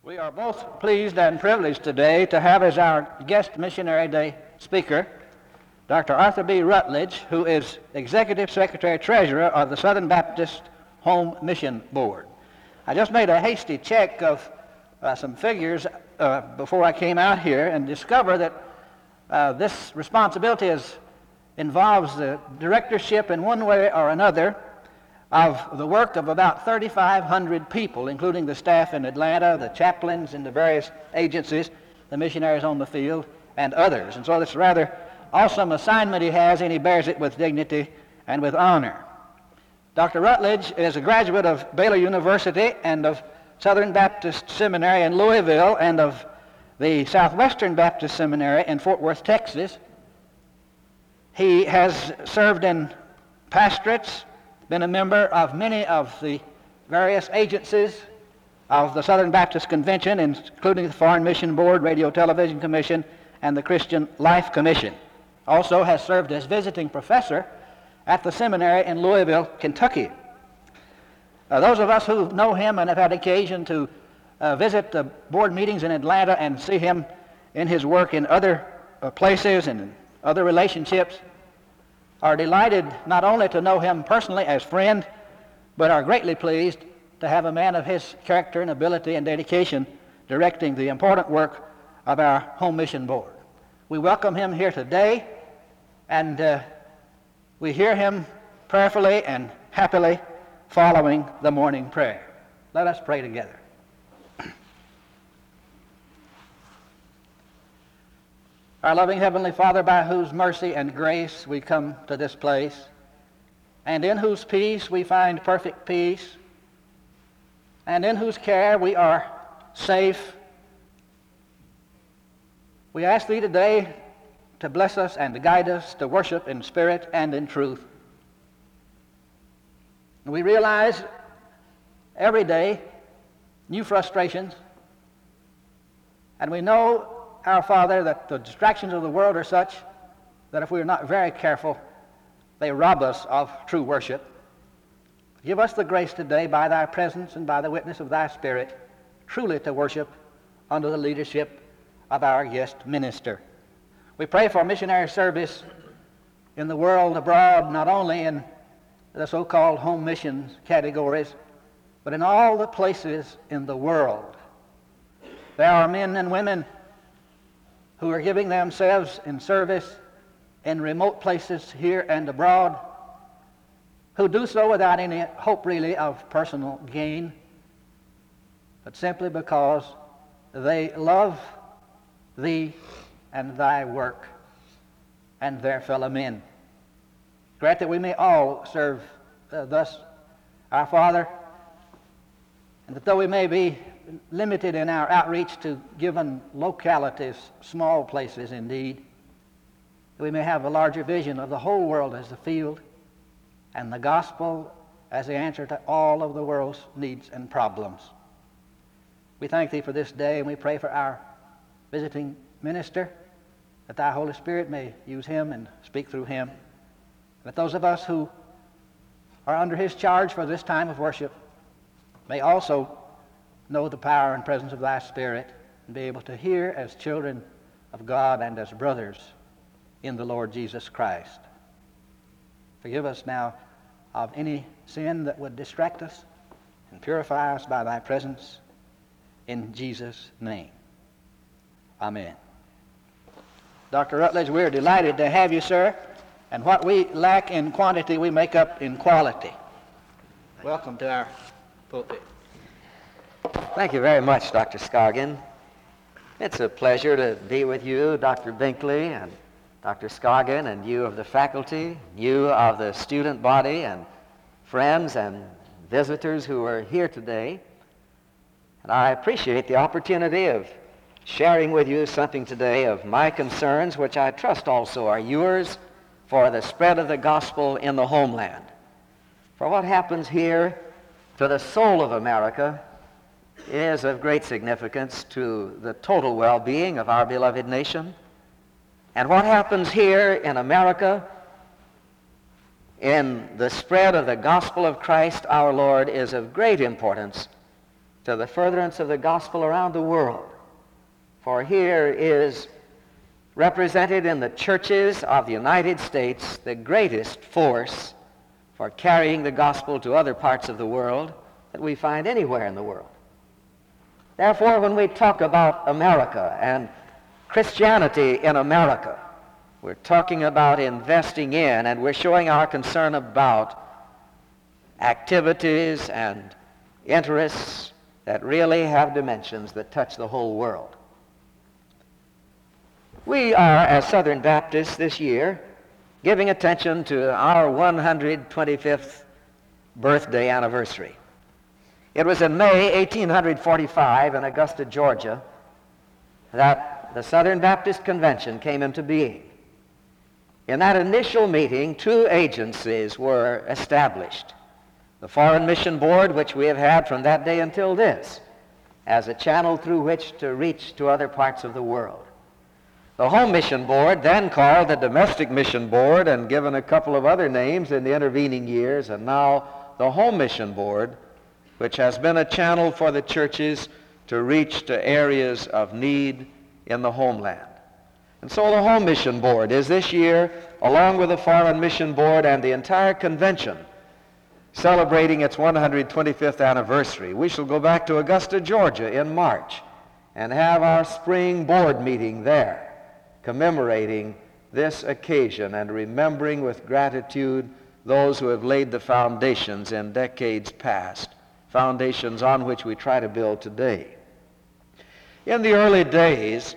We are both pleased and privileged today to have as our guest Missionary Day speaker Dr. Arthur B. Rutledge, who is Executive Secretary-Treasurer of the Southern Baptist Home Mission Board. I just made a hasty check of some figures before I came out here and discovered that this responsibility involves the directorship in one way or another of the work of about 3,500 people, including the staff in Atlanta, the chaplains in the various agencies, the missionaries on the field, and others. And so this rather awesome assignment he has, and he bears it with dignity and with honor. Dr. Rutledge is a graduate of Baylor University and of Southern Baptist Seminary in Louisville and of the Southwestern Baptist Seminary in Fort Worth, Texas. He has served in pastorates, been a member of many of the various agencies of the Southern Baptist Convention, including the Foreign Mission Board, Radio Television Commission, and the Christian Life Commission. Also has served as visiting professor at the seminary in Louisville, Kentucky. Those of us who know him and have had occasion to visit the board meetings in Atlanta and see him in his work in other places and in other relationships are delighted not only to know him personally as friend, but are greatly pleased to have a man of his character and ability and dedication directing the important work of our Home Mission Board. We welcome him here today, and we hear him prayerfully and happily following the morning prayer. Let us pray together. Our loving Heavenly Father, by whose mercy and grace we come to this place, and in whose peace we find perfect peace, and in whose care we are safe, we ask Thee today to bless us and to guide us to worship in spirit and in truth. We realize every day new frustrations, and we know, our Father, that the distractions of the world are such that if we are not very careful, they rob us of true worship. Give us the grace today, by Thy presence and by the witness of Thy Spirit, truly to worship under the leadership of our guest minister. We pray for missionary service in the world abroad, not only in the so-called home missions categories, but in all the places in the world. There are men and women who are giving themselves in service in remote places here and abroad, who do so without any hope really of personal gain, but simply because they love Thee and Thy work and their fellow men. Grant that we may all serve thus our Father, and that though we may be limited in our outreach to given localities, small places indeed, we may have a larger vision of the whole world as the field and the gospel as the answer to all of the world's needs and problems. We thank Thee for this day, and we pray for our visiting minister, that Thy Holy Spirit may use him and speak through him, that those of us who are under his charge for this time of worship may also know the power and presence of Thy Spirit and be able to hear as children of God and as brothers in the Lord Jesus Christ. Forgive us now of any sin that would distract us and purify us by Thy presence, in Jesus' name. Amen. Dr. Rutledge, we're delighted to have you, sir, and what we lack in quantity we make up in quality. Welcome to our pulpit. Thank you very much, Dr. Scoggin. It's a pleasure to be with you, Dr. Binkley and Dr. Scoggin, and you of the faculty, you of the student body, and friends and visitors who are here today. And I appreciate the opportunity of sharing with you something today of my concerns, which I trust also are yours, for the spread of the gospel in the homeland. For what happens here to the soul of America is of great significance to the total well-being of our beloved nation. And what happens here in America in the spread of the gospel of Christ our Lord is of great importance to the furtherance of the gospel around the world. For here is represented in the churches of the United States the greatest force for carrying the gospel to other parts of the world that we find anywhere in the world. Therefore, when we talk about America and Christianity in America, we're talking about investing in, and we're showing our concern about activities and interests that really have dimensions that touch the whole world. We are, as Southern Baptists this year, giving attention to our 125th birthday anniversary. It was in May 1845 in Augusta, Georgia, that the Southern Baptist Convention came into being. In that initial meeting, two agencies were established. The Foreign Mission Board, which we have had from that day until this, as a channel through which to reach to other parts of the world. The Home Mission Board, then called the Domestic Mission Board and given a couple of other names in the intervening years, and now the Home Mission Board, which has been a channel for the churches to reach to areas of need in the homeland. And so the Home Mission Board is this year, along with the Foreign Mission Board and the entire convention, celebrating its 125th anniversary. We shall go back to Augusta, Georgia in March and have our spring board meeting there, commemorating this occasion and remembering with gratitude those who have laid the foundations in decades past, foundations on which we try to build today. In the early days,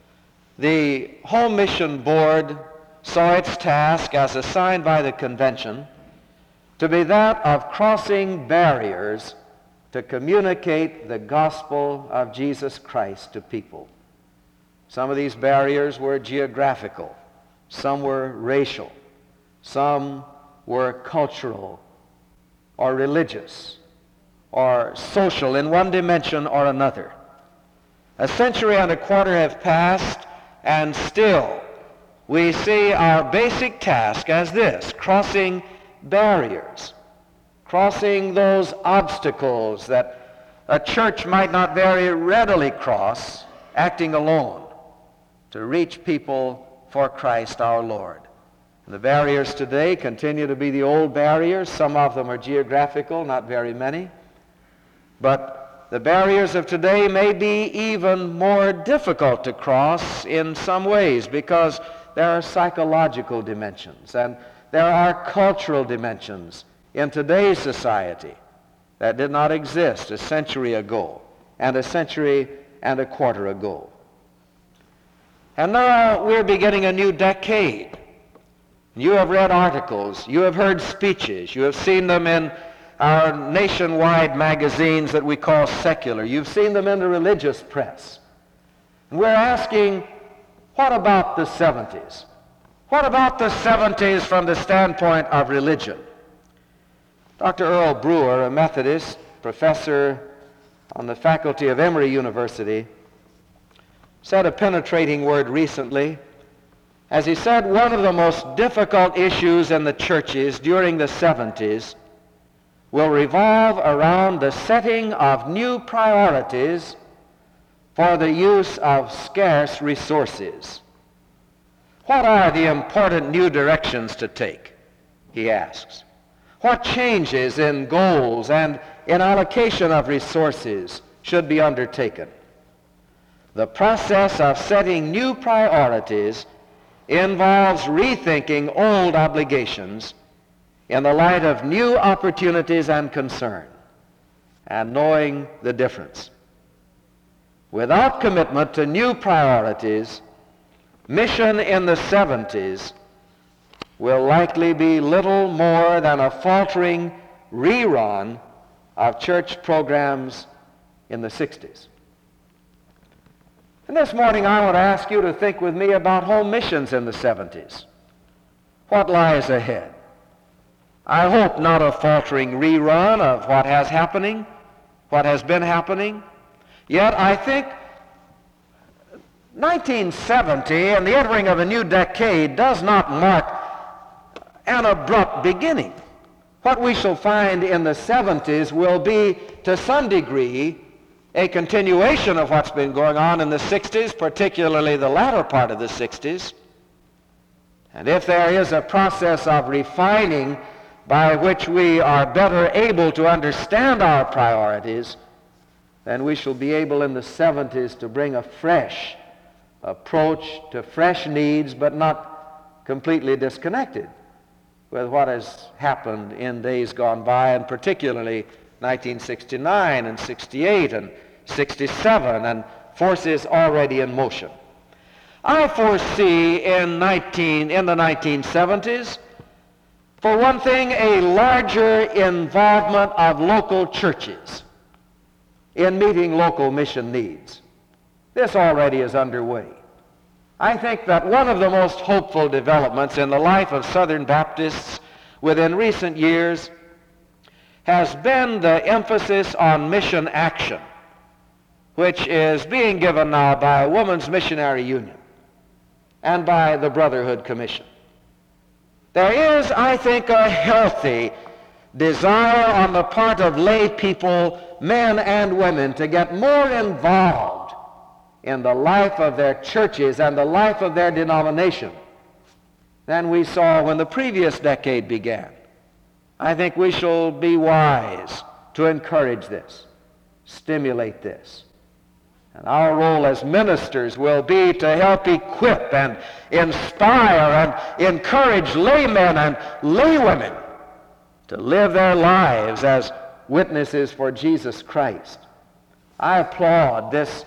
the Home Mission Board saw its task as assigned by the convention to be that of crossing barriers to communicate the gospel of Jesus Christ to people. Some of these barriers were geographical, some were racial, some were cultural or religious or social in one dimension or another. A century and a quarter have passed, and still we see our basic task as this: crossing barriers, crossing those obstacles that a church might not very readily cross, acting alone, to reach people for Christ our Lord. And the barriers today continue to be the old barriers. Some of them are geographical, not very many. But the barriers of today may be even more difficult to cross in some ways, because there are psychological dimensions and there are cultural dimensions in today's society that did not exist a century ago and a century and a quarter ago. And now we're beginning a new decade. You have read articles, you have heard speeches, you have seen them in our nationwide magazines that we call secular. You've seen them in the religious press. And we're asking, what about the 70s? What about the 70s from the standpoint of religion? Dr. Earl Brewer, a Methodist professor on the faculty of Emory University, said a penetrating word recently, as he said, one of the most difficult issues in the churches during the 70s will revolve around the setting of new priorities for the use of scarce resources. What are the important new directions to take? He asks. What changes in goals and in allocation of resources should be undertaken? The process of setting new priorities involves rethinking old obligations in the light of new opportunities and concern, and knowing the difference. Without commitment to new priorities, mission in the 70s will likely be little more than a faltering rerun of church programs in the 60s. And this morning I want to ask you to think with me about home missions in the 70s. What lies ahead? I hope not a faltering rerun of what has been happening. Yet I think 1970 and the entering of a new decade does not mark an abrupt beginning. What we shall find in the 70s will be, to some degree, a continuation of what's been going on in the 60s, particularly the latter part of the 60s. And if there is a process of refining by which we are better able to understand our priorities, then we shall be able in the 70s to bring a fresh approach to fresh needs, but not completely disconnected with what has happened in days gone by, and particularly 1969 and 68 and 67 and forces already in motion. I foresee in the 1970s, for one thing, a larger involvement of local churches in meeting local mission needs. This already is underway. I think that one of the most hopeful developments in the life of Southern Baptists within recent years has been the emphasis on mission action, which is being given now by a Women's Missionary Union and by the Brotherhood Commission. There is, I think, a healthy desire on the part of lay people, men and women, to get more involved in the life of their churches and the life of their denomination than we saw when the previous decade began. I think we shall be wise to encourage this, stimulate this. And our role as ministers will be to help equip and inspire and encourage laymen and laywomen to live their lives as witnesses for Jesus Christ. I applaud this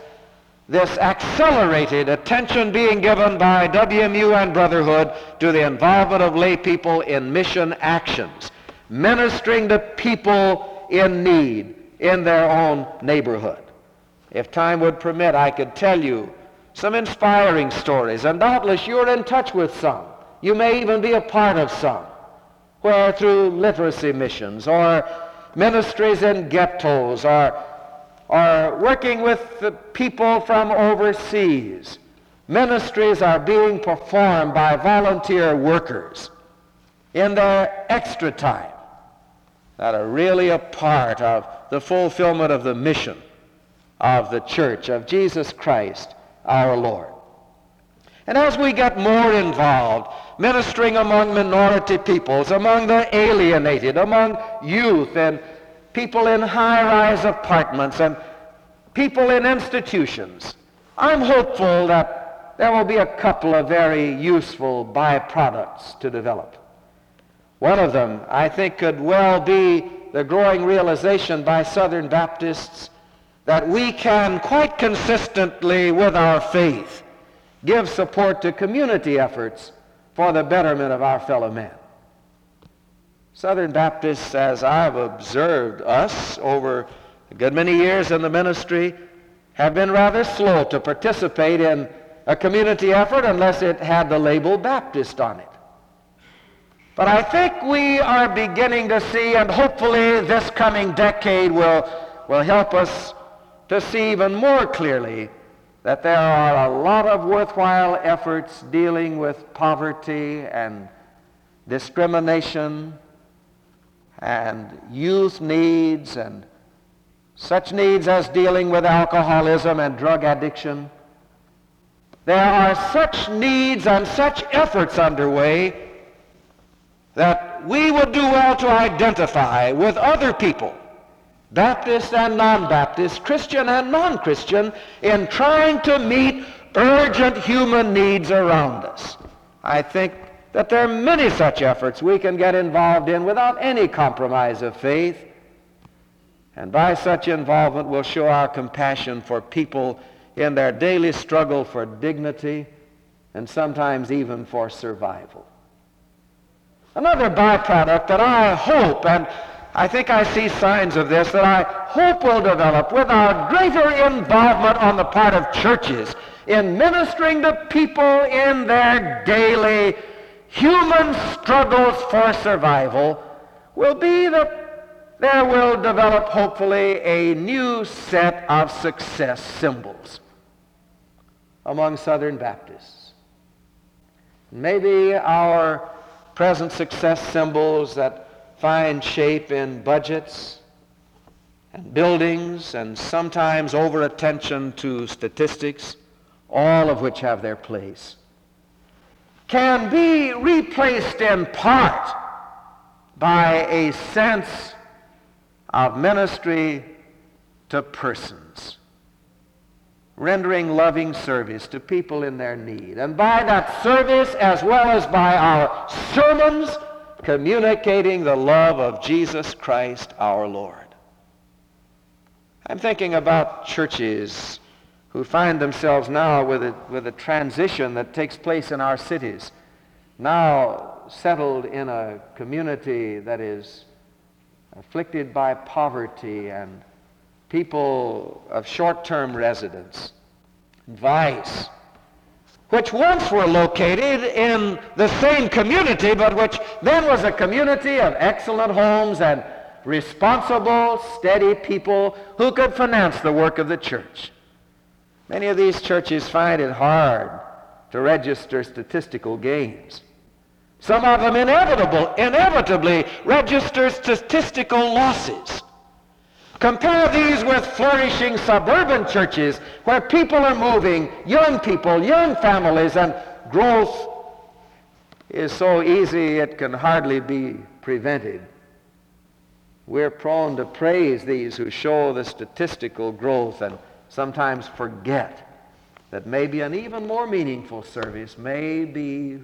accelerated attention being given by WMU and Brotherhood to the involvement of lay people in mission actions, ministering to people in need in their own neighborhood. If time would permit, I could tell you some inspiring stories, and doubtless you're in touch with some. You may even be a part of some, where through literacy missions or ministries in ghettos or working with the people from overseas, ministries are being performed by volunteer workers in their extra time that are really a part of the fulfillment of the mission of the church of Jesus Christ our Lord. And as we get more involved, ministering among minority peoples, among the alienated, among youth and people in high-rise apartments and people in institutions, I'm hopeful that there will be a couple of very useful byproducts to develop. One of them, I think, could well be the growing realization by Southern Baptists that we can quite consistently with our faith give support to community efforts for the betterment of our fellow men. Southern Baptists, as I've observed us over a good many years in the ministry, have been rather slow to participate in a community effort unless it had the label Baptist on it. But I think we are beginning to see, and hopefully this coming decade will help us to see even more clearly, that there are a lot of worthwhile efforts dealing with poverty and discrimination and youth needs and such needs as dealing with alcoholism and drug addiction. There are such needs and such efforts underway that we would do well to identify with other people, Baptist and non-Baptist, Christian and non-Christian, in trying to meet urgent human needs around us. I think that there are many such efforts we can get involved in without any compromise of faith, and by such involvement we'll show our compassion for people in their daily struggle for dignity and sometimes even for survival. Another byproduct that I hope, and I think I see signs of this, that I hope will develop with our greater involvement on the part of churches in ministering to people in their daily human struggles for survival, will be that there will develop hopefully a new set of success symbols among Southern Baptists. Maybe our present success symbols that find shape in budgets and buildings and sometimes over-attention to statistics, all of which have their place, can be replaced in part by a sense of ministry to persons, rendering loving service to people in their need. And by that service, as well as by our sermons, communicating the love of Jesus Christ our Lord. I'm thinking about churches who find themselves now with a transition that takes place in our cities, now settled in a community that is afflicted by poverty and people of short-term residence, vice, which once were located in the same community, but which then was a community of excellent homes and responsible, steady people who could finance the work of the church. Many of these churches find it hard to register statistical gains. Some of them inevitably register statistical losses. Compare these with flourishing suburban churches where people are moving, young people, young families, and growth is so easy it can hardly be prevented. We're prone to praise these who show the statistical growth and sometimes forget that maybe an even more meaningful service may be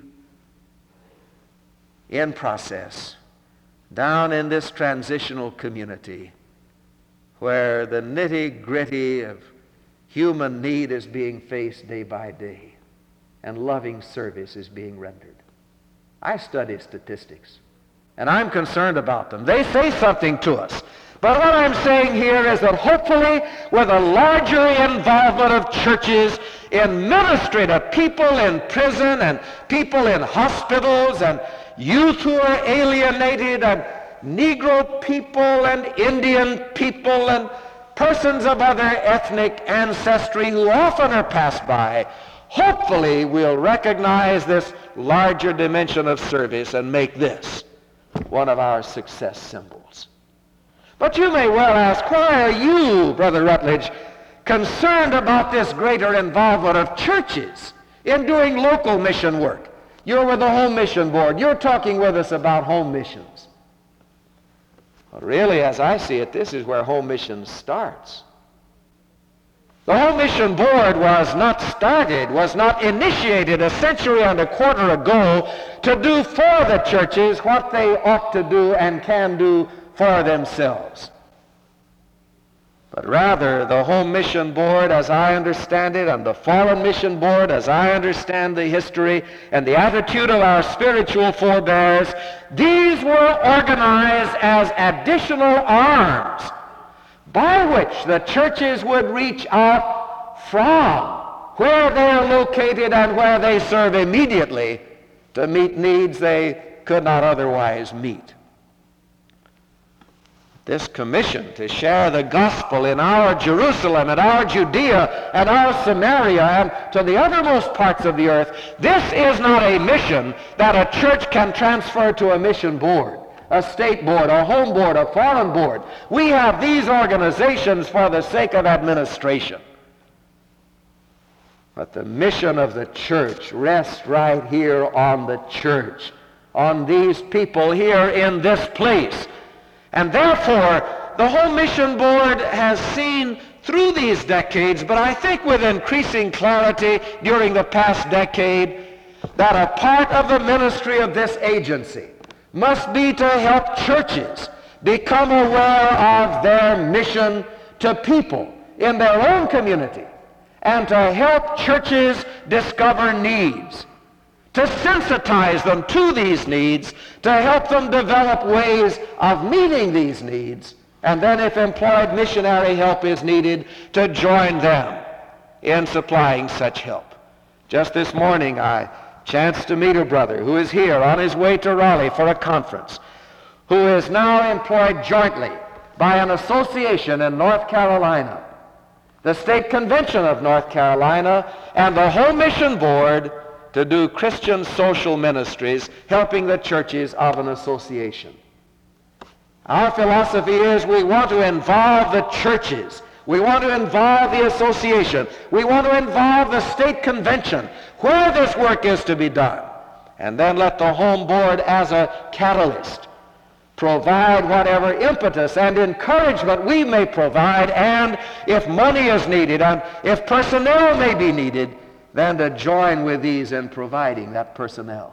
in process down in this transitional community where the nitty-gritty of human need is being faced day by day and loving service is being rendered. I study statistics, and I'm concerned about them. They say something to us. But what I'm saying here is that hopefully with a larger involvement of churches in ministry to people in prison and people in hospitals and youth who are alienated and Negro people and Indian people and persons of other ethnic ancestry who often are passed by, hopefully we'll recognize this larger dimension of service and make this one of our success symbols. But you may well ask, why are you, Brother Rutledge, concerned about this greater involvement of churches in doing local mission work? You're with the Home Mission Board. You're talking with us about home missions. Well, really, as I see it, this is where home mission starts. The Home Mission Board was not initiated a century and a quarter ago to do for the churches what they ought to do and can do for themselves. But rather, the Home Mission Board, as I understand it, and the Foreign Mission Board, as I understand the history and the attitude of our spiritual forebears, these were organized as additional arms by which the churches would reach out from where they are located and where they serve immediately to meet needs they could not otherwise meet. This commission to share the gospel in our Jerusalem and our Judea and our Samaria and to the uttermost parts of the earth, this is not a mission that a church can transfer to a mission board, a state board, a home board, a foreign board. We have these organizations for the sake of administration. But the mission of the church rests right here on the church, on these people here in this place. And therefore, the Home Mission Board has seen through these decades, but I think with increasing clarity during the past decade, that a part of the ministry of this agency must be to help churches become aware of their mission to people in their own community and to help churches discover needs, to sensitize them to these needs, to help them develop ways of meeting these needs, and then if employed missionary help is needed, to join them in supplying such help. Just this morning I chanced to meet a brother who is here on his way to Raleigh for a conference, who is now employed jointly by an association in North Carolina, the State Convention of North Carolina, and the Home Mission Board to do Christian social ministries, helping the churches of an association. Our philosophy is we want to involve the churches. We want to involve the association. We want to involve the state convention where this work is to be done. And then let the home board as a catalyst provide whatever impetus and encouragement we may provide, and if money is needed and if personnel may be needed, then to join with these in providing that personnel.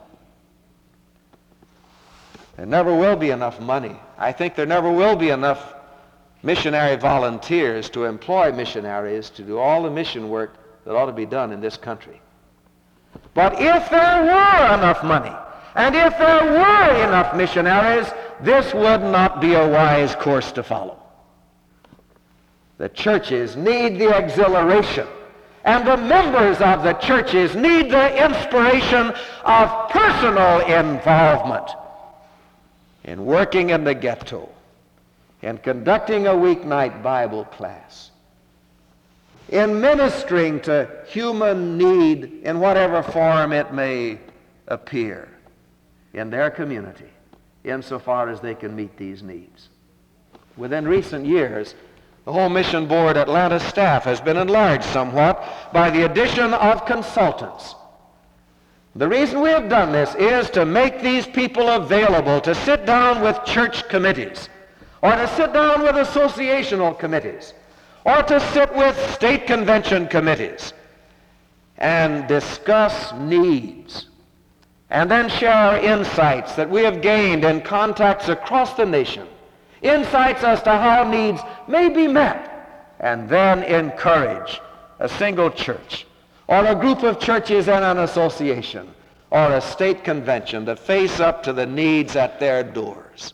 There never will be enough money. I think there never will be enough missionary volunteers to employ missionaries to do all the mission work that ought to be done in this country. But if there were enough money, and if there were enough missionaries, this would not be a wise course to follow. The churches need the exhilaration, and the members of the churches need the inspiration of personal involvement in working in the ghetto, in conducting a weeknight Bible class, in ministering to human need in whatever form it may appear in their community, insofar as they can meet these needs. Within recent years, the Home Mission Board Atlanta staff has been enlarged somewhat by the addition of consultants. The reason we have done this is to make these people available to sit down with church committees, or to sit down with associational committees, or to sit with state convention committees and discuss needs, and then share insights that we have gained in contacts across the nation, insights as to how needs may be met, and then encourage a single church or a group of churches and an association or a state convention to face up to the needs at their doors.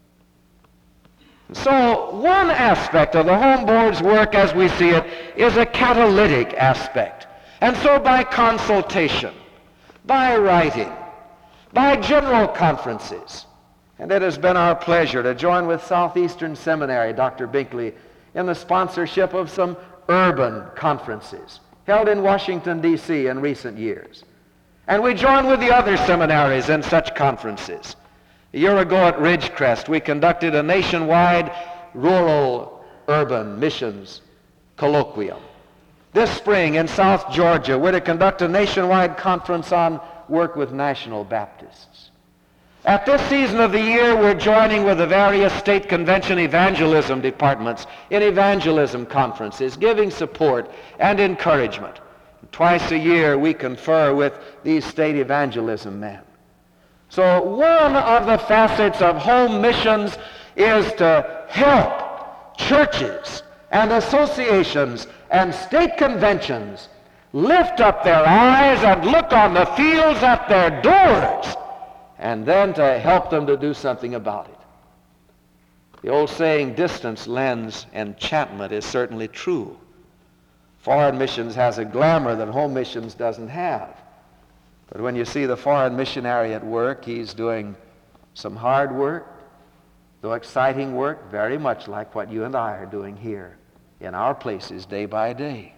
So one aspect of the Home Board's work as we see it is a catalytic aspect. And so by consultation, by writing, by general conferences, and it has been our pleasure to join with Southeastern Seminary, Dr. Binkley, in the sponsorship of some urban conferences held in Washington, D.C. in recent years. And we join with the other seminaries in such conferences. A year ago at Ridgecrest, we conducted a nationwide rural-urban missions colloquium. This spring in South Georgia, we're to conduct a nationwide conference on work with National Baptists. At this season of the year, we're joining with the various state convention evangelism departments in evangelism conferences, giving support and encouragement. Twice a year, we confer with these state evangelism men. So one of the facets of home missions is to help churches and associations and state conventions lift up their eyes and look on the fields at their doors, and then to help them to do something about it. The old saying, distance lends enchantment, is certainly true. Foreign missions has a glamour that home missions doesn't have. But when you see the foreign missionary at work, he's doing some hard work, though exciting work, very much like what you and I are doing here in our places day by day.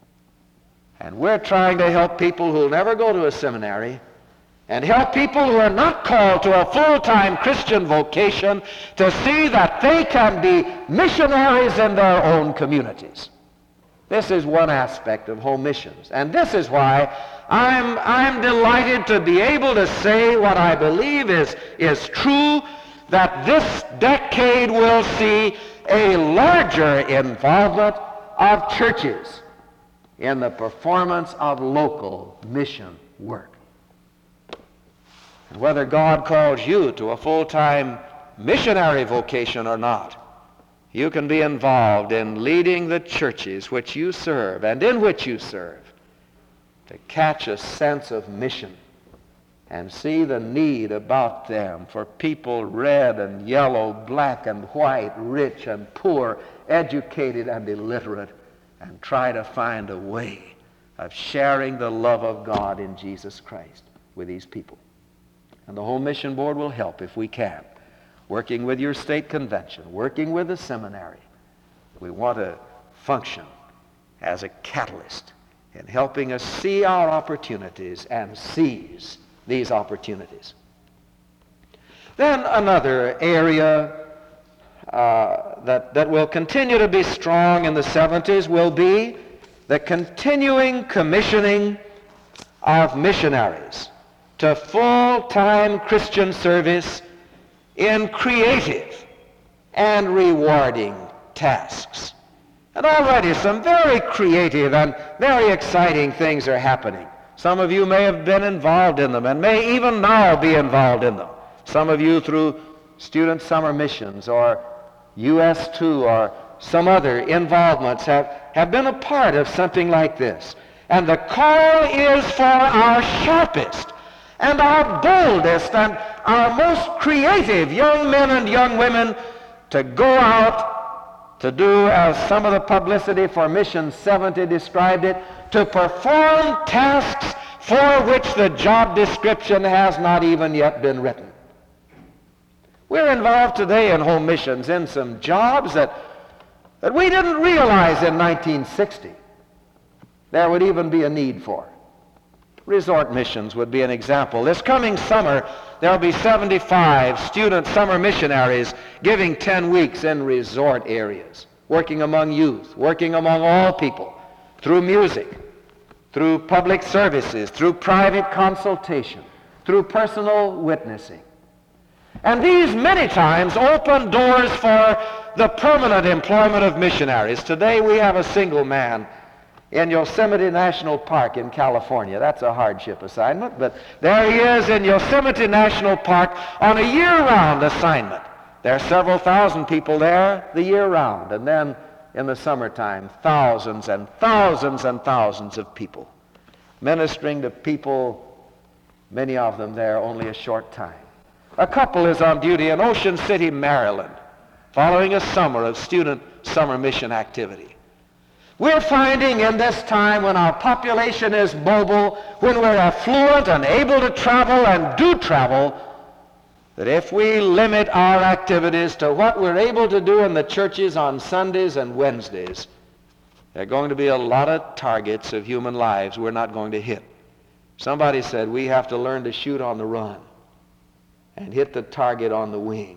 And we're trying to help people who'll never go to a seminary, and help people who are not called to a full-time Christian vocation to see that they can be missionaries in their own communities. This is one aspect of home missions. And this is why I'm delighted to be able to say what I believe is true, that this decade will see a larger involvement of churches in the performance of local mission work. And whether God calls you to a full-time missionary vocation or not, you can be involved in leading the churches which you serve and in which you serve to catch a sense of mission and see the need about them for people red and yellow, black and white, rich and poor, educated and illiterate, and try to find a way of sharing the love of God in Jesus Christ with these people. And the Home Mission Board will help if we can, working with your state convention, working with the seminary. We want to function as a catalyst in helping us see our opportunities and seize these opportunities. Then another area that will continue to be strong in the 70s will be the continuing commissioning of missionaries to full-time Christian service in creative and rewarding tasks. And already some very creative and very exciting things are happening. Some of you may have been involved in them and may even now be involved in them. Some of you through student summer missions or US2 or some other involvements have been a part of something like this. And the call is for our sharpest and our boldest and our most creative young men and young women to go out to do, as some of the publicity for Mission 70 described it, to perform tasks for which the job description has not even yet been written. We're involved today in home missions in some jobs that we didn't realize in 1960 there would even be a need for. Resort missions would be an example. This coming summer, there'll be 75 student summer missionaries giving 10 weeks in resort areas, working among youth, working among all people, through music, through public services, through private consultation, through personal witnessing. And these many times open doors for the permanent employment of missionaries. Today we have a single man in Yosemite National Park in California. That's a hardship assignment, but there he is in Yosemite National Park on a year-round assignment. There are several thousand people there the year round, and then in the summertime, thousands and thousands and thousands of people ministering to people, many of them there only a short time. A couple is on duty in Ocean City, Maryland, following a summer of student summer mission activity. We're finding in this time when our population is mobile, when we're affluent and able to travel and do travel, that if we limit our activities to what we're able to do in the churches on Sundays and Wednesdays, there are going to be a lot of targets of human lives we're not going to hit. Somebody said we have to learn to shoot on the run and hit the target on the wing.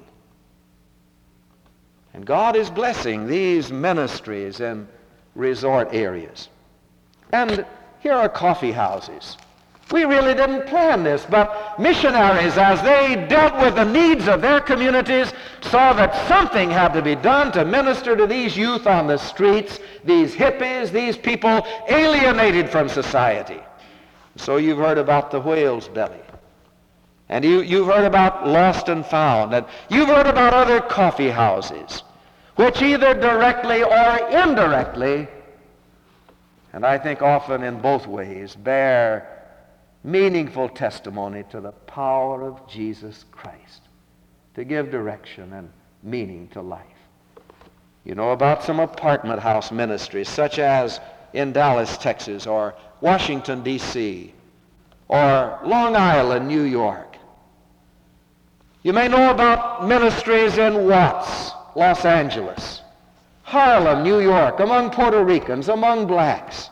And God is blessing these ministries in resort areas. And here are coffee houses. We really didn't plan this, but missionaries, as they dealt with the needs of their communities, saw that something had to be done to minister to these youth on the streets, these hippies, these people alienated from society. So you've heard about the Whale's Belly. And you've heard about Lost and Found. And you've heard about other coffee houses, which either directly or indirectly, and I think often in both ways, bear meaningful testimony to the power of Jesus Christ to give direction and meaning to life. You know about some apartment house ministries, such as in Dallas, Texas, or Washington, D.C., or Long Island, New York. You may know about ministries in Watts, Los Angeles, Harlem, New York, among Puerto Ricans, among blacks.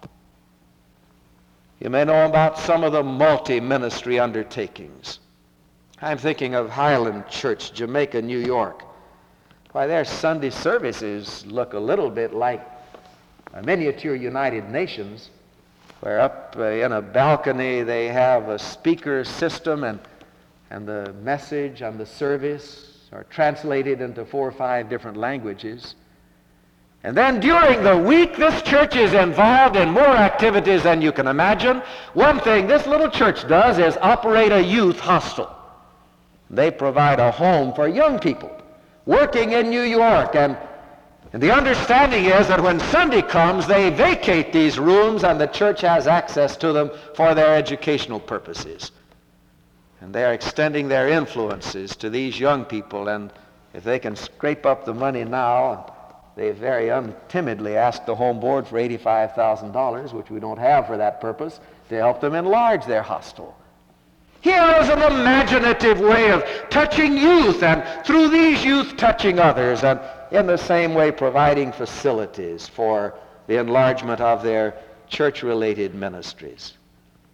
You may know about some of the multi-ministry undertakings. I'm thinking of Highland Church, Jamaica, New York. Why, their Sunday services look a little bit like a miniature United Nations, where up in a balcony they have a speaker system and the message and the service are translated into 4 or 5 different languages. And then during the week, this church is involved in more activities than you can imagine. One thing this little church does is operate a youth hostel. They provide a home for young people working in New York. And the understanding is that when Sunday comes, they vacate these rooms and the church has access to them for their educational purposes. And they're extending their influences to these young people. And if they can scrape up the money now, they very untimidly asked the home board for $85,000, which we don't have for that purpose, to help them enlarge their hostel. Here is an imaginative way of touching youth, and through these youth touching others, and in the same way providing facilities for the enlargement of their church-related ministries.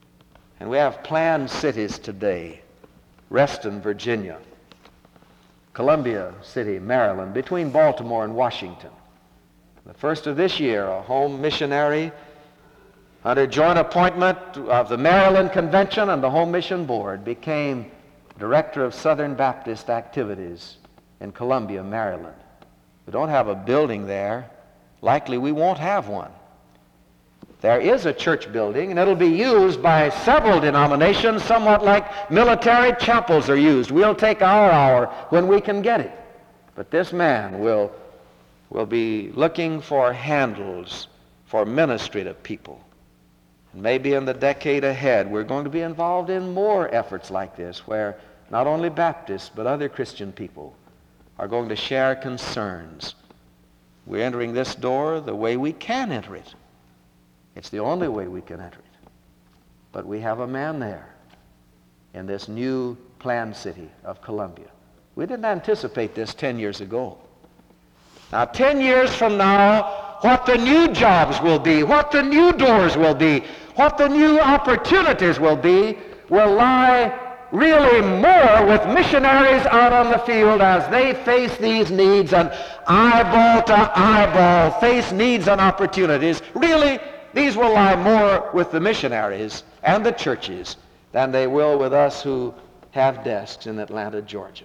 And we have planned cities today. Reston, Virginia. Columbia City, Maryland, between Baltimore and Washington. The first of this year, a home missionary under joint appointment of the Maryland Convention and the Home Mission Board became Director of Southern Baptist Activities in Columbia, Maryland. We don't have a building there. Likely we won't have one. There is a church building, and it'll be used by several denominations, somewhat like military chapels are used. We'll take our hour when we can get it. But this man will be looking for handles for ministry to people. And maybe in the decade ahead, we're going to be involved in more efforts like this, where not only Baptists, but other Christian people are going to share concerns. We're entering this door the way we can enter it. It's the only way we can enter it. But we have a man there in this new planned city of Columbia. We didn't anticipate this 10 years ago. Now, 10 years from now, what the new jobs will be, what the new doors will be, what the new opportunities will be, will lie really more with missionaries out on the field as they face these needs and eyeball to eyeball face needs and opportunities. Really, these will lie more with the missionaries and the churches than they will with us who have desks in Atlanta, Georgia.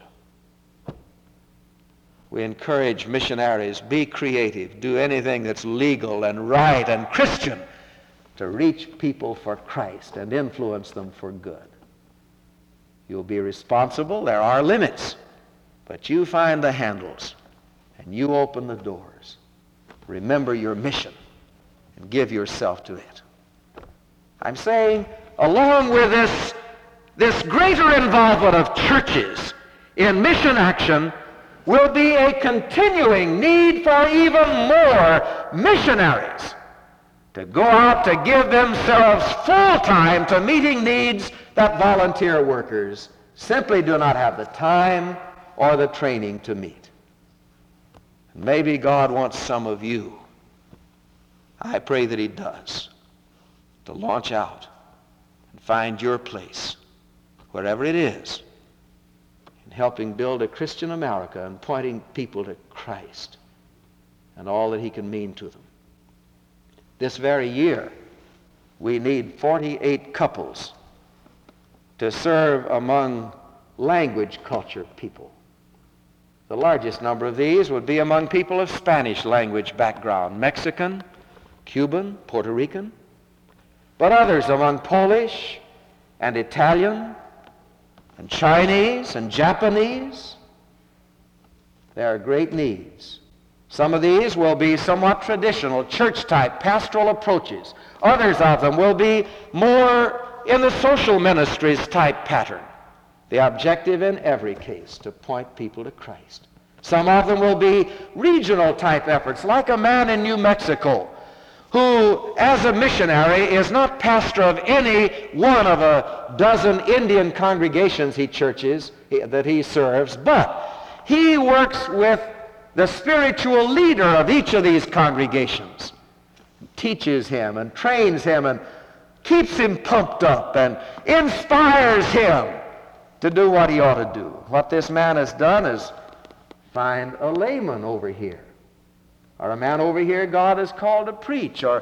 We encourage missionaries, be creative, do anything that's legal and right and Christian to reach people for Christ and influence them for good. You'll be responsible. There are limits. But you find the handles and you open the doors. Remember your mission and give yourself to it. I'm saying, along with this greater involvement of churches in mission action will be a continuing need for even more missionaries to go out to give themselves full time to meeting needs that volunteer workers simply do not have the time or the training to meet. Maybe God wants some of you, I pray that he does, to launch out and find your place, wherever it is, in helping build a Christian America and pointing people to Christ and all that he can mean to them. This very year, we need 48 couples to serve among language culture people. The largest number of these would be among people of Spanish language background, Mexican, Cuban, Puerto Rican, but others among Polish and Italian and Chinese and Japanese. There are great needs. Some of these will be somewhat traditional, church-type, pastoral approaches. Others of them will be more in the social ministries type pattern. The objective in every case to point people to Christ. Some of them will be regional type efforts, like a man in New Mexico who, as a missionary, is not pastor of any one of a dozen Indian congregations that he serves, but he works with the spiritual leader of each of these congregations, teaches him and trains him and keeps him pumped up and inspires him to do what he ought to do. What this man has done is find a layman over here, or a man over here God has called to preach, or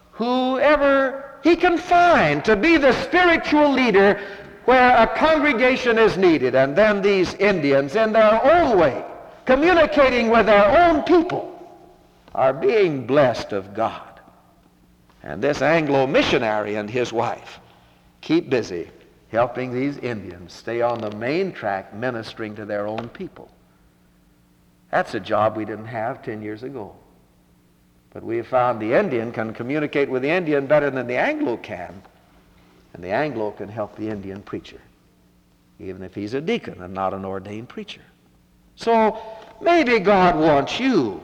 whoever he can find to be the spiritual leader where a congregation is needed. And then these Indians, in their own way, communicating with their own people, are being blessed of God. And this Anglo missionary and his wife keep busy helping these Indians stay on the main track, ministering to their own people. That's a job we didn't have 10 years ago. But we have found the Indian can communicate with the Indian better than the Anglo can, and the Anglo can help the Indian preacher, even if he's a deacon and not an ordained preacher. So maybe God wants you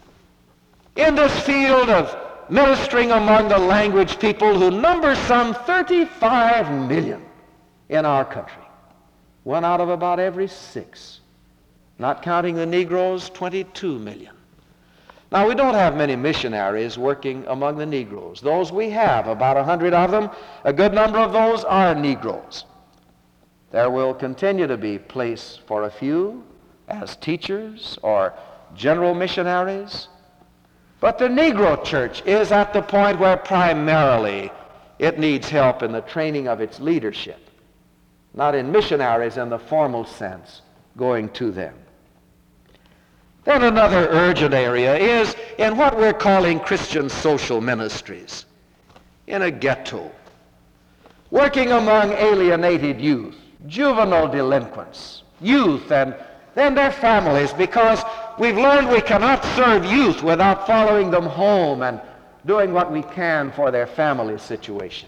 in this field of ministering among the language people who number some 35 million in our country. 1 out of about every 6. Not counting the Negroes, 22 million. Now, we don't have many missionaries working among the Negroes. Those we have, about 100 of them, a good number of those are Negroes. There will continue to be place for a few as teachers or general missionaries. But the Negro church is at the point where primarily it needs help in the training of its leadership, not in missionaries in the formal sense going to them. Then another urgent area is in what we're calling Christian social ministries, in a ghetto, working among alienated youth, juvenile delinquents, youth, and then their families, because we've learned we cannot serve youth without following them home and doing what we can for their family situation.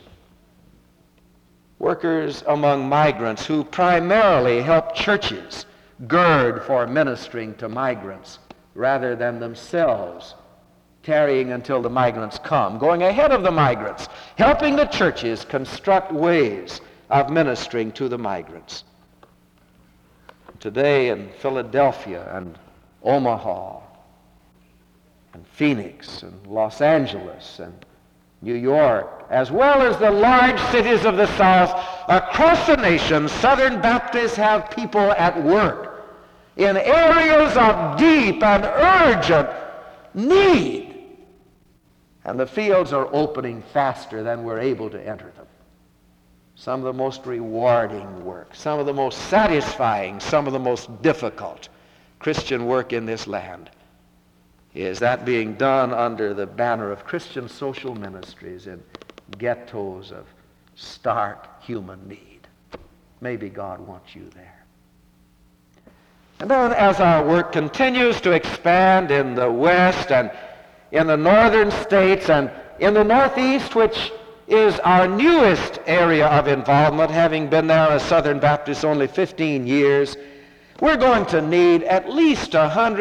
Workers among migrants who primarily help churches gird for ministering to migrants rather than themselves tarrying until the migrants come, going ahead of the migrants, helping the churches construct ways of ministering to the migrants. Today in Philadelphia and Omaha and Phoenix and Los Angeles and New York, as well as the large cities of the South, across the nation, Southern Baptists have people at work in areas of deep and urgent need. And the fields are opening faster than we're able to enter them. Some of the most rewarding work, some of the most satisfying, some of the most difficult Christian work in this land is that being done under the banner of Christian social ministries in ghettos of stark human need. Maybe God wants you there. And then as our work continues to expand in the West and in the northern states and in the Northeast, which is our newest area of involvement, having been there as Southern Baptists only 15 years, we're going to need at least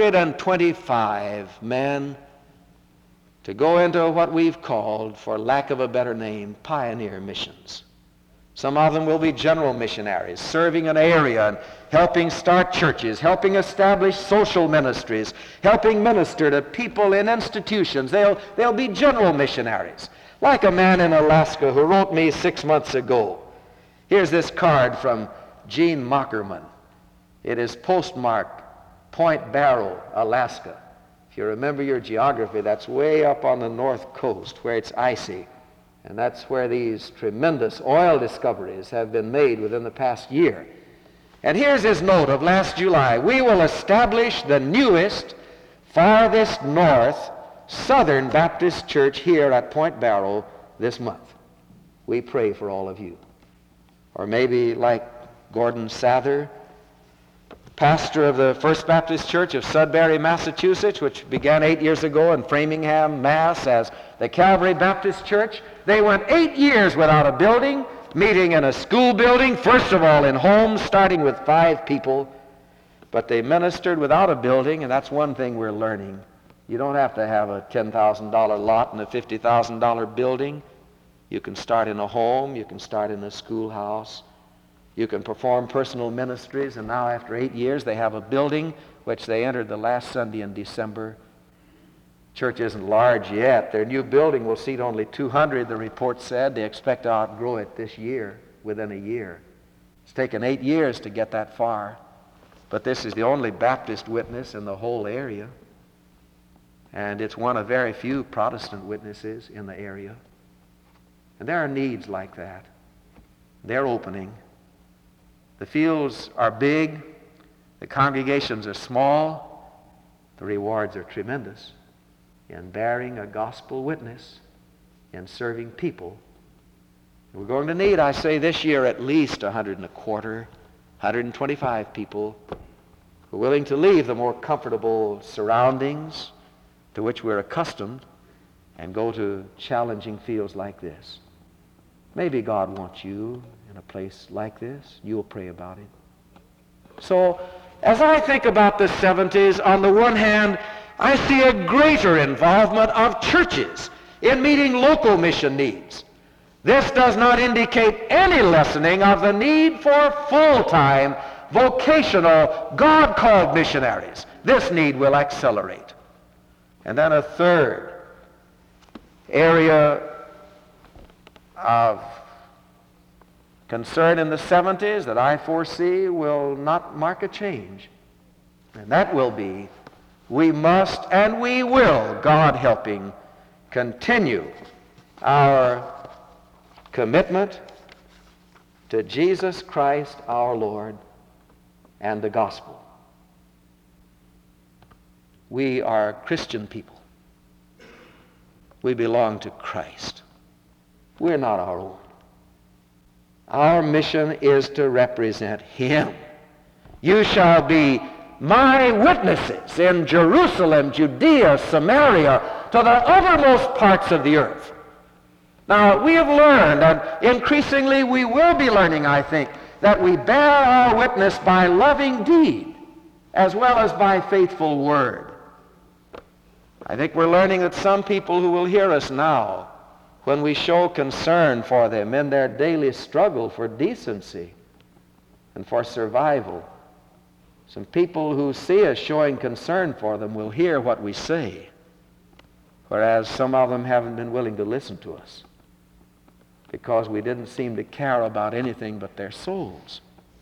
125 men to go into what we've called, for lack of a better name, pioneer missions. Some of them will be general missionaries, serving an area and helping start churches, helping establish social ministries, helping minister to people in institutions. They'll be general missionaries. Like a man in Alaska who wrote me 6 months ago. Here's this card from Gene Mockerman. It is postmarked Point Barrow, Alaska. If you remember your geography, that's way up on the north coast where it's icy. And that's where these tremendous oil discoveries have been made within the past year. And here's his note of last July. We will establish the newest, farthest north Southern Baptist Church here at Point Barrow this month. We pray for all of you. Or maybe like Gordon Sather, pastor of the First Baptist Church of Sudbury, Massachusetts, which began 8 years ago in Framingham, Mass. as the Calvary Baptist Church. They went 8 years without a building, meeting in a school building, first of all in homes, starting with 5 people. But they ministered without a building, and that's one thing we're learning. You don't have to have a $10,000 lot and a $50,000 building. You can start in a home, you can start in a schoolhouse. You can perform personal ministries, and now after 8 years they have a building which they entered the last Sunday in December. Church isn't large yet. Their new building will seat only 200, the report said. They expect to outgrow it this year, within a year. It's taken 8 years to get that far, but this is the only Baptist witness in the whole area, and it's one of very few Protestant witnesses in the area. And there are needs like that. They're opening. The fields are big, the congregations are small, the rewards are tremendous in bearing a gospel witness, in serving people. We're going to need, I say this year, at least 125 people who are willing to leave the more comfortable surroundings to which we're accustomed and go to challenging fields like this. Maybe God wants you in a place like this. You'll pray about it. So, as I think about the 70s, on the one hand, I see a greater involvement of churches in meeting local mission needs. This does not indicate any lessening of the need for full-time, vocational, God-called missionaries. This need will accelerate. And then a third area of concern in the 70s that I foresee will not mark a change. And that will be, we must and we will, God helping, continue our commitment to Jesus Christ our Lord and the gospel. We are Christian people. We belong to Christ. We're not our own. Our mission is to represent Him. You shall be my witnesses in Jerusalem, Judea, Samaria, to the uttermost parts of the earth. Now, we have learned, and increasingly we will be learning, I think, that we bear our witness by loving deed as well as by faithful word. I think we're learning that some people who will hear us now, when we show concern for them in their daily struggle for decency and for survival, some people who see us showing concern for them will hear what we say, whereas some of them haven't been willing to listen to us because we didn't seem to care about anything but their souls.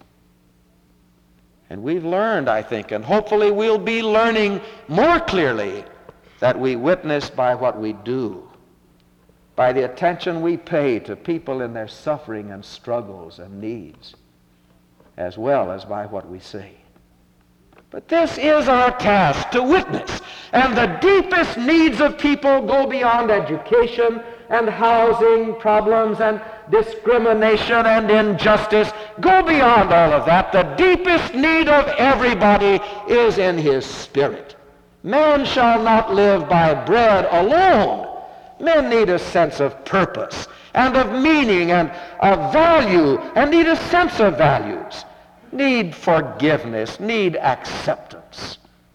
And we've learned, I think, and hopefully we'll be learning more clearly, that we witness by what we do, by the attention we pay to people in their suffering and struggles and needs, as well as by what we say. But this is our task, to witness. And the deepest needs of people go beyond education and housing problems and discrimination and injustice. Go beyond all of that. The deepest need of everybody is in his spirit. Man shall not live by bread alone. Men need a sense of purpose and of meaning and of value, and need a sense of values, need forgiveness, need acceptance,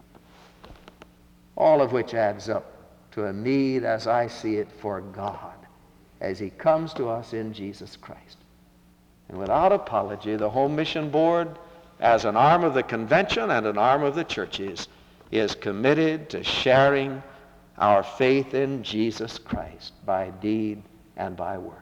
all of which adds up to a need, as I see it, for God as He comes to us in Jesus Christ. And without apology, the Home Mission Board, as an arm of the convention and an arm of the churches, is committed to sharing our faith in Jesus Christ by deed and by word.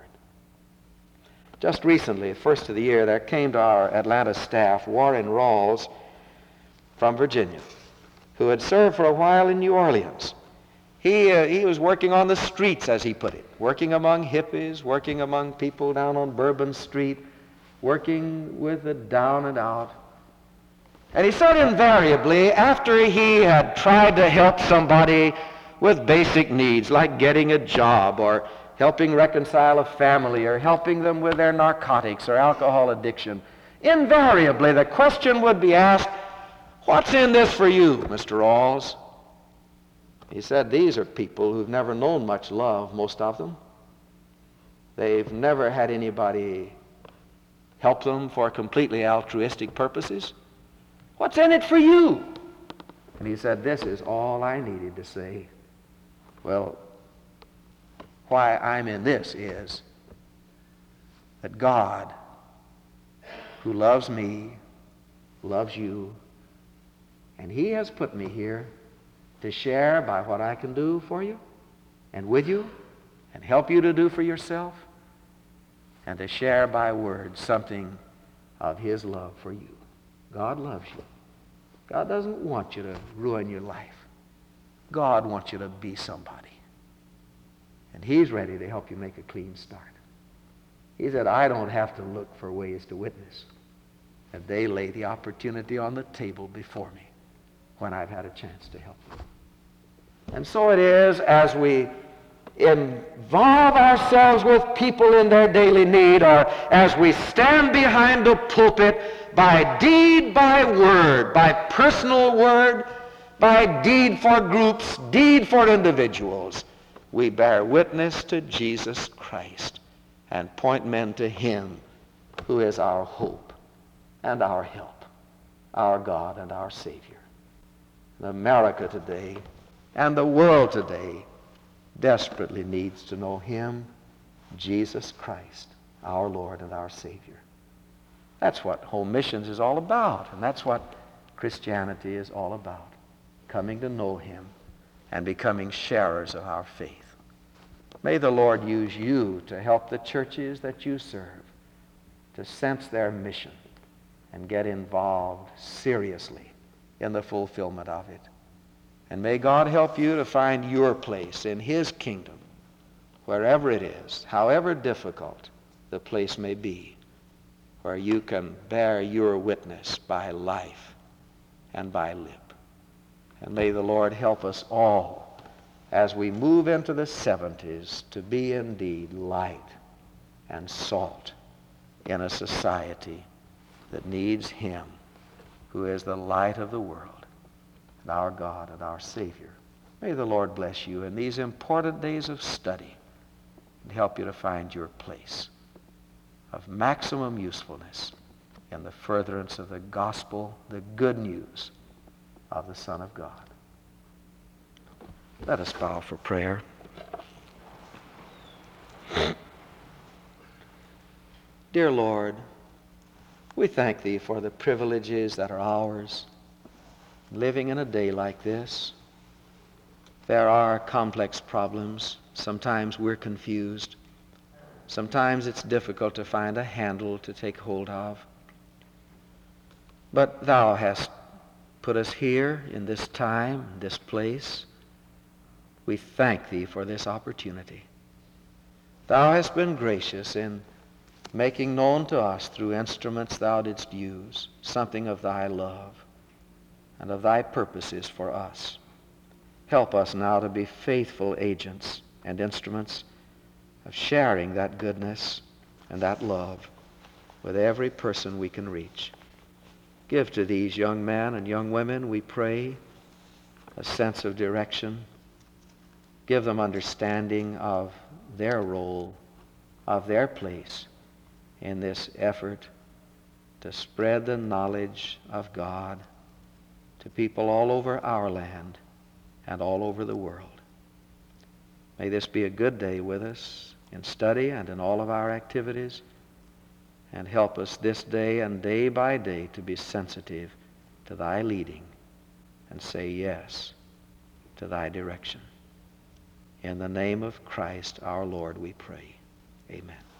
Just recently, first of the year, there came to our Atlanta staff Warren Rawls from Virginia, who had served for a while in New Orleans. He was working on the streets, as he put it, working among hippies, working among people down on Bourbon Street, working with the down and out. And he said invariably, after he had tried to help somebody with basic needs, like getting a job or helping reconcile a family or helping them with their narcotics or alcohol addiction, invariably the question would be asked, "What's in this for you, Mr. Rawls?" He said, these are people who've never known much love, most of them. They've never had anybody help them for completely altruistic purposes. What's in it for you? And he said, this is all I needed to say. Well, why I'm in this is that God, who loves me, loves you, and He has put me here to share by what I can do for you and with you and help you to do for yourself, and to share by words something of His love for you. God loves you. God doesn't want you to ruin your life. God wants you to be somebody. And He's ready to help you make a clean start. He said, I don't have to look for ways to witness. And they lay the opportunity on the table before me when I've had a chance to help them. And so it is, as we involve ourselves with people in their daily need, or as we stand behind a pulpit, by deed, by word, by personal word, by deed for groups, deed for individuals, we bear witness to Jesus Christ and point men to Him who is our hope and our help, our God and our Savior. And America today and the world today desperately needs to know Him, Jesus Christ, our Lord and our Savior. That's what home missions is all about, and that's what Christianity is all about, coming to know Him and becoming sharers of our faith. May the Lord use you to help the churches that you serve to sense their mission and get involved seriously in the fulfillment of it. And may God help you to find your place in His kingdom, wherever it is, however difficult the place may be, where you can bear your witness by life and by lip. And may the Lord help us all as we move into the 70s to be indeed light and salt in a society that needs Him who is the light of the world and our God and our Savior. May the Lord bless you in these important days of study and help you to find your place of maximum usefulness in the furtherance of the gospel, the good news of the Son of God. Let us bow for prayer. Dear Lord, we thank Thee for the privileges that are ours living in a day like this. There are complex problems. Sometimes we're confused. Sometimes it's difficult to find a handle to take hold of. But Thou hast put us here in this time, this place. We thank Thee for this opportunity. Thou hast been gracious in making known to us through instruments Thou didst use something of Thy love and of Thy purposes for us. Help us now to be faithful agents and instruments of sharing that goodness and that love with every person we can reach. Give to these young men and young women, we pray, a sense of direction. Give them understanding of their role, of their place in this effort to spread the knowledge of God to people all over our land and all over the world. May this be a good day with us in study and in all of our activities, and help us this day and day by day to be sensitive to Thy leading and say yes to Thy direction. In the name of Christ our Lord we pray. Amen.